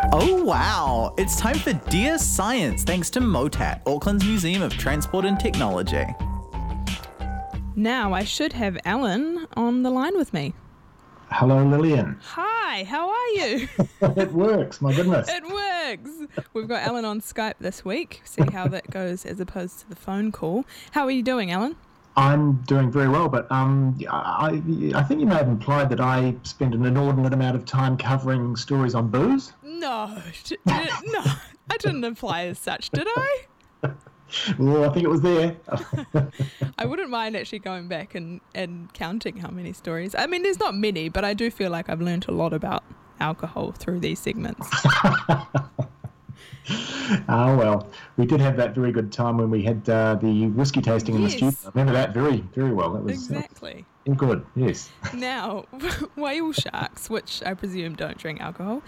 Oh wow! It's time for Dear Science thanks to MOTAT, Auckland's Museum of Transport and Technology. Now I should have Alan on the line with me. Hello, Lillian. Hi, how are you? It works, my goodness. It works. We've got Alan on Skype this week. See how that goes as opposed to the phone call. How are you doing, Alan? I'm doing very well, but I think you may have implied that I spend an inordinate amount of time covering stories on booze. No, I didn't imply as such, did I? Well, I think it was there. I wouldn't mind actually going back and counting how many stories. I mean, there's not many, but I do feel like I've learned a lot about alcohol through these segments. Well, we did have that very good time when we had the whiskey tasting in the studio. I remember that very, very well. That was exactly. Good, yes. Now, whale sharks, which I presume don't drink alcohol,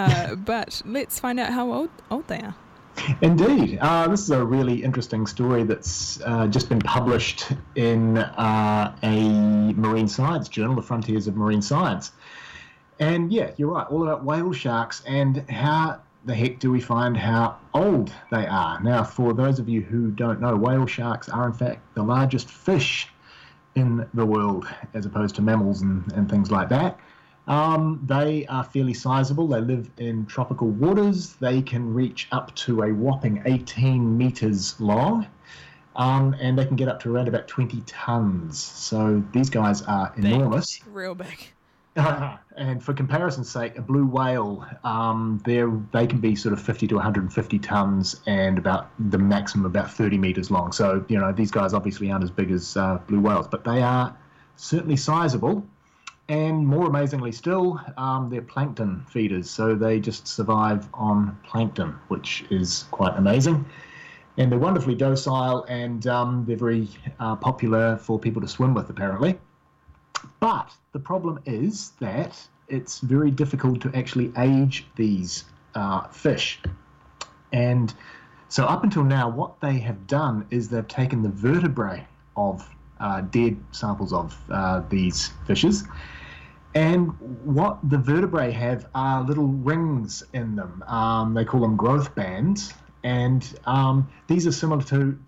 but let's find out how old they are. Indeed. This is a really interesting story that's just been published in a marine science journal, The Frontiers of Marine Science. And yeah, you're right, all about whale sharks and how the heck do we find how old they are. Now, for those of you who don't know, whale sharks are in fact the largest fish in the world as opposed to mammals and things like that. They are fairly sizable. They live in tropical waters. They can reach up to a whopping 18 meters long, and they can get up to around about 20 tons. So these guys are enormous. Real big. And for comparison's sake, a blue whale, they can be sort of 50 to 150 tons and about the maximum about 30 meters long. So, you know, these guys obviously aren't as big as blue whales, but they are certainly sizable. And more amazingly still, they're plankton feeders. So they just survive on plankton, which is quite amazing. And they're wonderfully docile, and they're very popular for people to swim with, apparently. But the problem is that it's very difficult to actually age these fish. And so up until now, what they have done is they've taken the vertebrae of dead samples of these fishes, and what the vertebrae have are little rings in them. They call them growth bands. And these are similar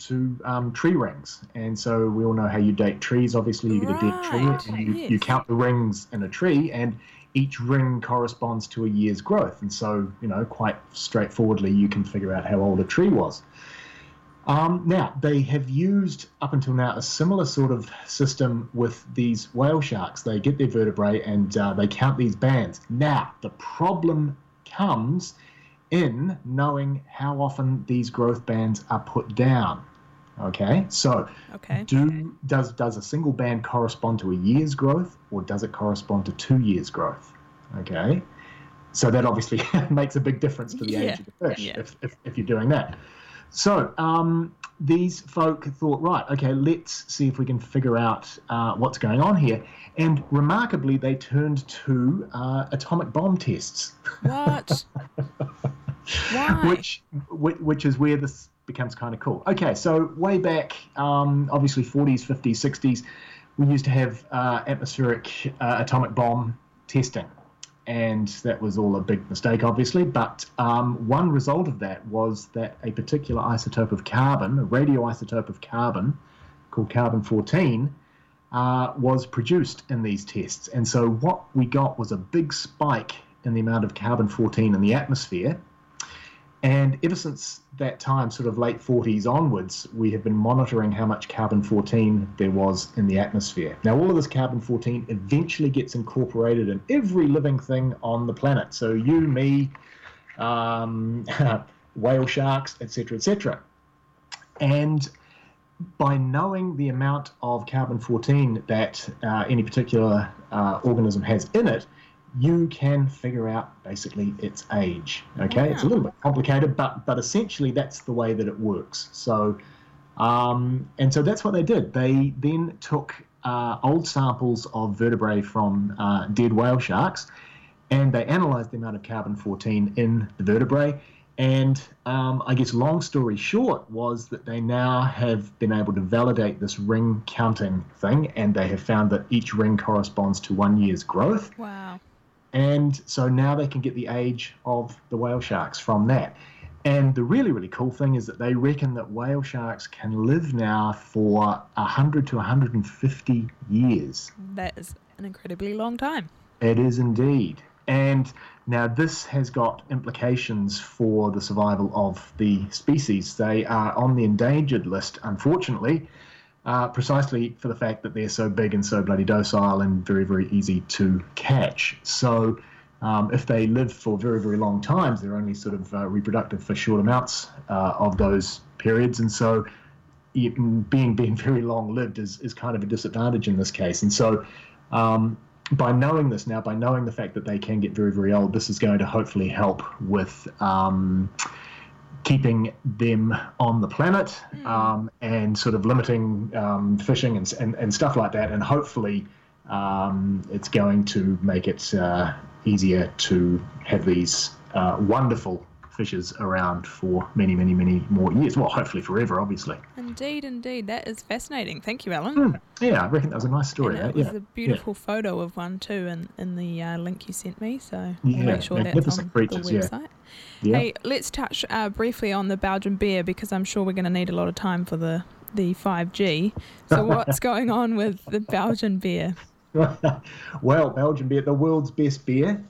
to tree rings. And so we all know how you date trees. Obviously, you get a dead tree, and you count the rings in a tree, and each ring corresponds to a year's growth. And so, you know, quite straightforwardly, you can figure out how old a tree was. Now, they have used, up until now, a similar sort of system with these whale sharks. They get their vertebrae, and they count these bands. Now, the problem comes in knowing how often these growth bands are put down. Okay, so does a single band correspond to a year's growth, or does it correspond to 2 years' growth? Okay, so that obviously makes a big difference to the age of the fish if you're doing that. So these folk thought, right, okay, let's see if we can figure out what's going on here. And remarkably, they turned to atomic bomb tests. What? Why? Which is where this becomes kind of cool. Okay, so way back, obviously 40s, 50s, 60s, we used to have atmospheric atomic bomb testing. And that was all a big mistake, obviously. But one result of that was that a particular isotope of carbon, a radioisotope of carbon, called carbon-14, was produced in these tests. And so what we got was a big spike in the amount of carbon-14 in the atmosphere. And ever since that time, sort of late 40s onwards, we have been monitoring how much carbon-14 there was in the atmosphere. Now, all of this carbon-14 eventually gets incorporated in every living thing on the planet. So you, me, whale sharks, etc., etc. And by knowing the amount of carbon-14 that any particular organism has in it, you can figure out basically its age. Okay, It's a little bit complicated, but essentially that's the way that it works. So, and so that's what they did. They then took old samples of vertebrae from dead whale sharks, and they analysed the amount of carbon-14 in the vertebrae. And I guess long story short was that they now have been able to validate this ring counting thing, and they have found that each ring corresponds to 1 year's growth. Wow. And so now they can get the age of the whale sharks from that. And the really, really cool thing is that they reckon that whale sharks can live now for 100 to 150 years. That is an incredibly long time. It is indeed. And now this has got implications for the survival of the species. They are on the endangered list, unfortunately, precisely for the fact that they're so big and so bloody docile and very, very easy to catch. So if they live for very, very long times, they're only sort of reproductive for short amounts of those periods. And so being very long-lived is kind of a disadvantage in this case. And so by knowing this now, by knowing the fact that they can get very, very old, this is going to hopefully help with keeping them on the planet and sort of limiting fishing and stuff like that. And hopefully it's going to make it easier to have these wonderful fishes around for many, many, many more years. Well, hopefully forever, obviously. Indeed. That is fascinating. Thank you, Alan. Yeah, I reckon that was a nice story. And it was a beautiful photo of one too in the link you sent me. So we'll make sure that's on the website. Yeah. Hey, let's touch briefly on the Belgian bear, because I'm sure we're going to need a lot of time for the 5G. So what's going on with the Belgian bear? Well, Belgian bear, the world's best bear.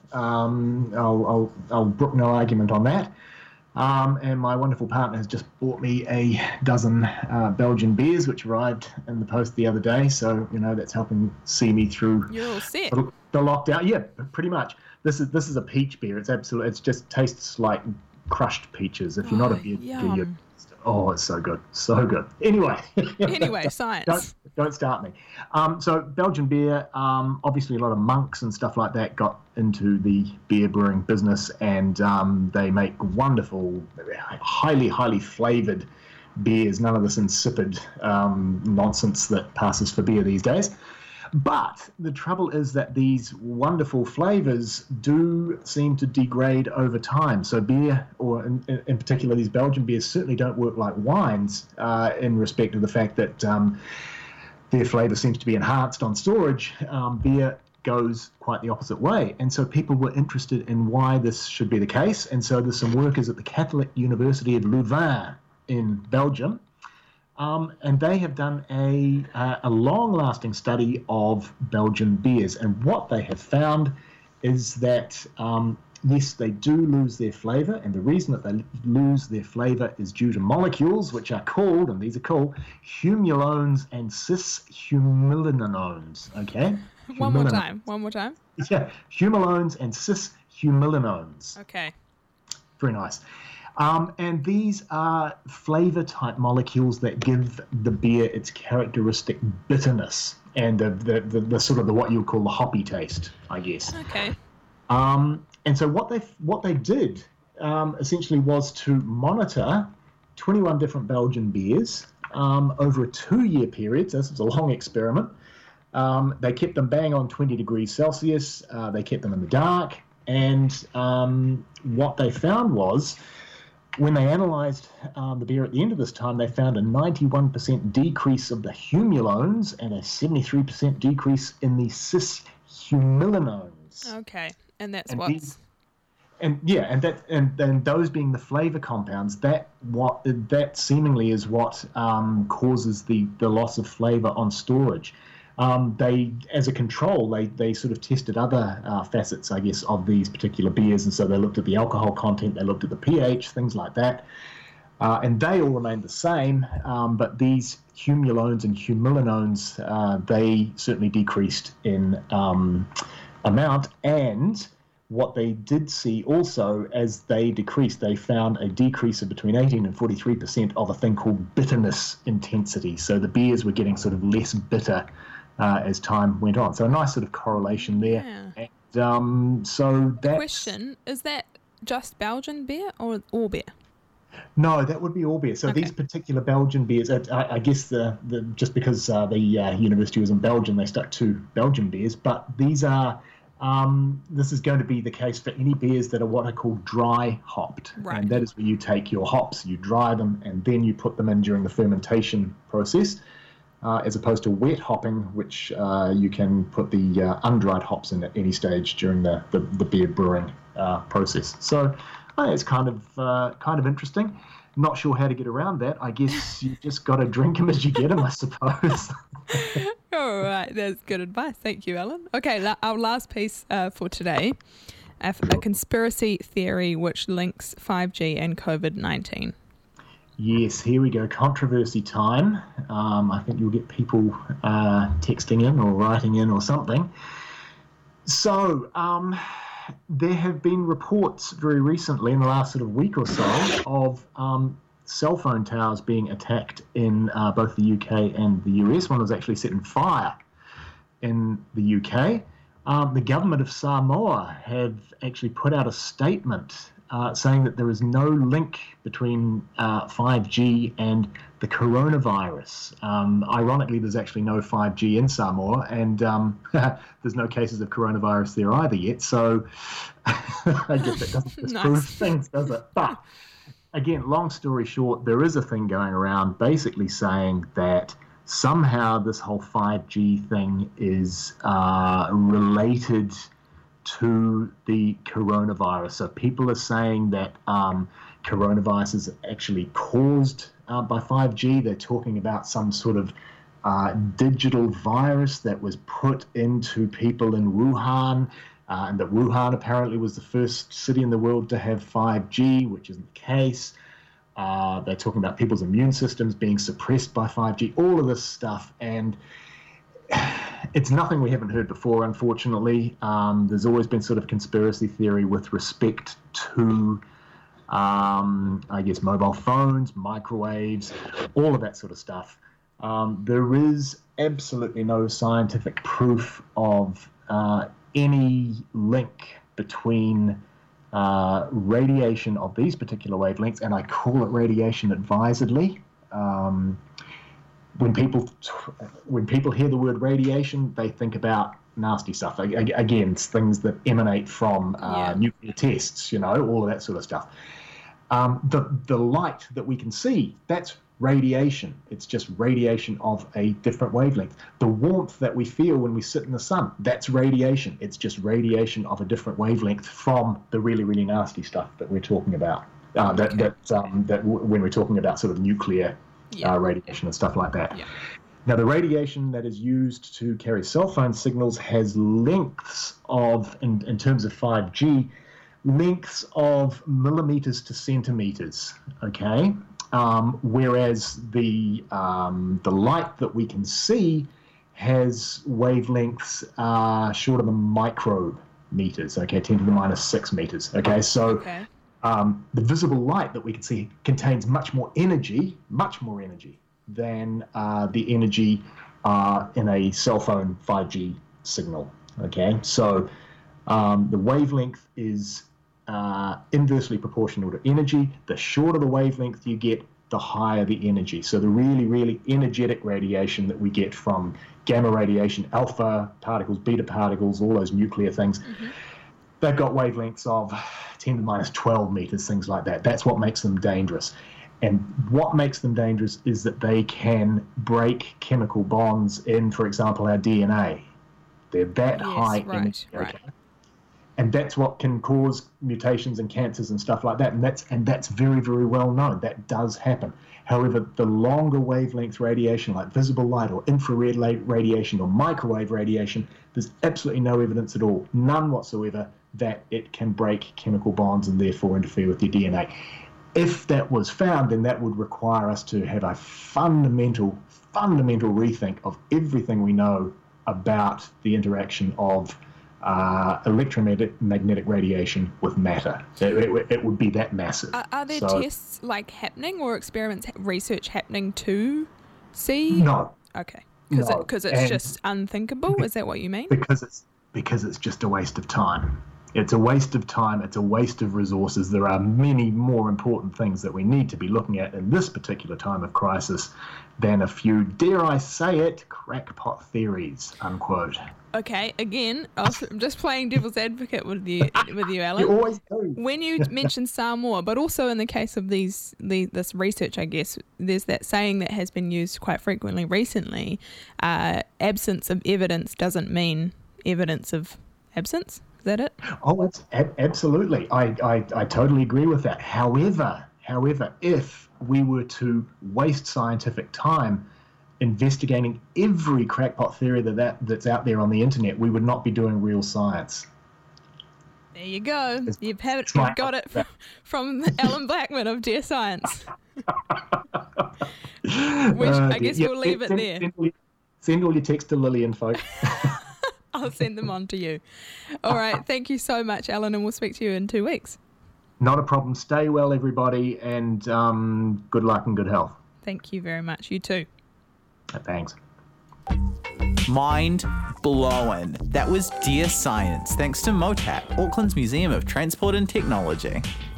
I'll brook no argument on that. And my wonderful partner has just bought me a dozen Belgian bears, which arrived in the post the other day. So that's helping see me through. You're all set. The lockdown. Yeah, pretty much. This is a peach beer. It's just tastes like crushed peaches. If you're not a beer drinker, it's so good, so good. Anyway, science. Don't start me. So Belgian beer, obviously a lot of monks and stuff like that got into the beer brewing business, and they make wonderful, highly, highly flavoured beers. None of this insipid nonsense that passes for beer these days. But the trouble is that these wonderful flavours do seem to degrade over time. So beer, or in particular these Belgian beers, certainly don't work like wines in respect of the fact that their flavour seems to be enhanced on storage. Beer goes quite the opposite way. And so people were interested in why this should be the case. And so there's some workers at the Catholic University of Louvain in Belgium. And they have done a long-lasting study of Belgian beers. And what they have found is that, yes, they do lose their flavour. And the reason that they lose their flavour is due to molecules, which are called, and these are called, humulones and cis-humulinones. Okay? One more time. Yeah, humulones and cis-humulinones. Okay. Very nice. And these are flavour-type molecules that give the beer its characteristic bitterness and the sort of what you call the hoppy taste, I guess. Okay. And so what they did essentially was to monitor 21 different Belgian beers over a 2-year period. So this was a long experiment. They kept them bang on 20 degrees Celsius. They kept them in the dark. And what they found was, when they analysed the beer at the end of this time, they found a 91% decrease of the humulones and a 73% decrease in the cis-humulinones. Okay, and that's and those being the flavour compounds, that seemingly is what causes the loss of flavour on storage. They, as a control, they sort of tested other facets, I guess, of these particular beers, and so they looked at the alcohol content, they looked at the pH, things like that, and they all remained the same, but these humulones and humulinones, they certainly decreased in amount, and what they did see also, as they decreased, they found a decrease of between 18 and 43% of a thing called bitterness intensity, so the beers were getting sort of less bitter as time went on. So a nice sort of correlation there. Yeah. And so that question, is that just Belgian beer or all beer? No, that would be all beer. So these particular Belgian beers, I guess just because the university was in Belgium, they stuck to Belgian beers, but these are this is going to be the case for any beers that are what are called dry hopped. Right. And that is where you take your hops, you dry them, and then you put them in during the fermentation process. as opposed to wet hopping, which you can put the undried hops in at any stage during the beer brewing process. So it's kind of interesting. Not sure how to get around that. I guess you just got to drink them as you get them, I suppose. All right, that's good advice. Thank you, Alan. Okay, our last piece for today, a conspiracy theory which links 5G and COVID-19. Yes, here we go. Controversy time. I think you'll get people texting in or writing in or something. So, there have been reports very recently in the last sort of week or so of cell phone towers being attacked in both the UK and the US. One was actually set on fire in the UK. The government of Samoa have actually put out a statement saying that there is no link between 5G and the coronavirus. Ironically, there's actually no 5G in Samoa, and there's no cases of coronavirus there either yet. So I guess that doesn't disprove things, does it? But again, long story short, there is a thing going around basically saying that somehow this whole 5G thing is related to the coronavirus. So people are saying that coronavirus is actually caused by 5G. They're talking about some sort of digital virus that was put into people in Wuhan, and that Wuhan apparently was the first city in the world to have 5G, which isn't the case. They're talking about people's immune systems being suppressed by 5G, all of this stuff. And it's nothing we haven't heard before, unfortunately. There's always been sort of conspiracy theory with respect to, I guess, mobile phones, microwaves, all of that sort of stuff. There is absolutely no scientific proof of any link between radiation of these particular wavelengths, and I call it radiation advisedly. When people hear the word radiation, they think about nasty stuff. Again, it's things that emanate from nuclear tests, all of that sort of stuff. The light that we can see, that's radiation. It's just radiation of a different wavelength. The warmth that we feel when we sit in the sun, that's radiation. It's just radiation of a different wavelength from the really, really nasty stuff that we're talking about. That when we're talking about sort of nuclear radiation and stuff like that. Yeah. Now, the radiation that is used to carry cell phone signals has lengths of, in terms of 5G, lengths of millimeters to centimeters, okay? Whereas the light that we can see has wavelengths shorter than micrometers, okay, 10 to the minus 6 meters, okay? So the visible light that we can see contains much more energy than the energy in a cell phone 5G signal, okay? So the wavelength is inversely proportional to energy. The shorter the wavelength you get, the higher the energy. So the really, really energetic radiation that we get from gamma radiation, alpha particles, beta particles, all those nuclear things, they've got wavelengths of 10 to the minus 12 meters, things like that. That's what makes them dangerous. And what makes them dangerous is that they can break chemical bonds in, for example, our DNA. They're that high energy. Okay? And that's what can cause mutations and cancers and stuff like that. And that's very, very well known. That does happen. However, the longer wavelength radiation, like visible light or infrared radiation or microwave radiation, there's absolutely no evidence at all, none whatsoever, that it can break chemical bonds and therefore interfere with your DNA. If that was found, then that would require us to have a fundamental rethink of everything we know about the interaction of electromagnetic radiation with matter. It would be that massive. Are there tests happening or experiments, research happening to see? No. Okay. Because it's just unthinkable? Is that what you mean? Because it's just a waste of time. It's a waste of time. It's a waste of resources. There are many more important things that we need to be looking at in this particular time of crisis than a few, dare I say it, crackpot theories, unquote. Okay, again, I'm just playing devil's advocate with you, Alan. You always do. When you mentioned Samoa, but also in the case of this research, I guess, there's that saying that has been used quite frequently recently, absence of evidence doesn't mean evidence of absence. Is that it? Oh, it's absolutely. I totally agree with that. However, if we were to waste scientific time investigating every crackpot theory that's out there on the internet, we would not be doing real science. There you go. You've got it from Alan Blackman of Dear Science. I guess we'll leave it there. Send all your texts to Lillian, folks. I'll send them on to you. All right. Thank you so much, Alan, and we'll speak to you in 2 weeks. Not a problem. Stay well, everybody, and good luck and good health. Thank you very much. You too. Thanks. Mind blowing. That was Dear Science, thanks to MOTAT, Auckland's Museum of Transport and Technology.